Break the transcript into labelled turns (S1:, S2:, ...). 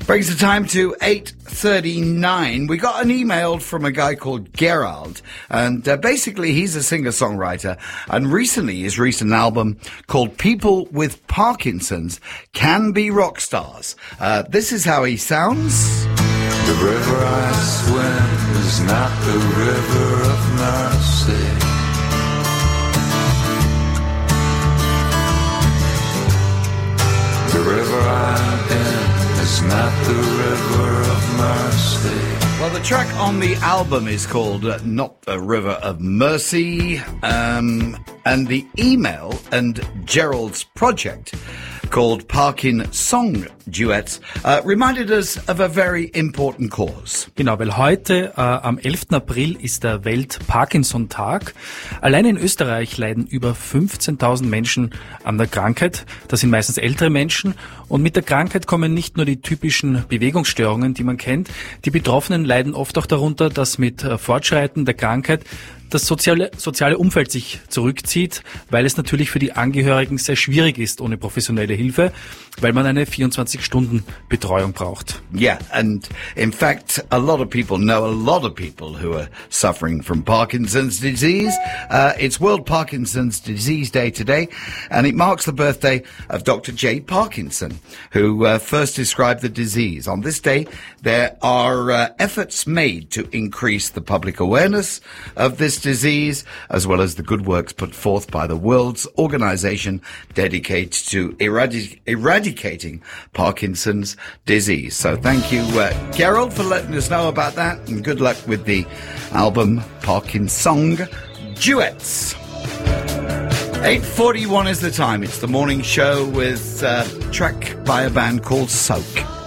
S1: Brings the time to 8:39. We got an email from a guy called Gerald, and basically he's a singer-songwriter, and recently he's released an album called People with Parkinson's Can Be Rock Stars. This is how he sounds.
S2: The river I swim is not the river of mercy. The river I'm in is not the river of mercy.
S1: Well, the track on the album is called Not the River of Mercy, and the email and Gerald's project called Parkin Song Duets reminded us of a very important cause.
S3: Genau, weil heute am 11. April ist der Welt-Parkinson-Tag. Allein in Österreich leiden über 15.000 Menschen an der Krankheit. Das sind meistens ältere Menschen. Und mit der Krankheit kommen nicht nur die typischen Bewegungsstörungen, die man kennt. Die Betroffenen leiden oft auch darunter, dass mit Fortschreiten der Krankheit das soziale Umfeld sich zurückzieht, weil es natürlich für die Angehörigen sehr schwierig ist ohne professionelle Hilfe, weil man eine 24-Stunden-Betreuung braucht.
S1: Yeah, and in fact, a lot of people know a lot of people who are suffering from Parkinson's disease. It's World Parkinson's Disease Day today, and it marks the birthday of Dr. J. Parkinson, who first described the disease. On this day, there are efforts made to increase the public awareness of this disease, as well as the good works put forth by the world's organization dedicated to eradicating Parkinson's disease. So thank you, Gerald, for letting us know about that, and good luck with the album Parkin Song Duets. 8:41 is the time. It's the morning show with a track by a band called Soak.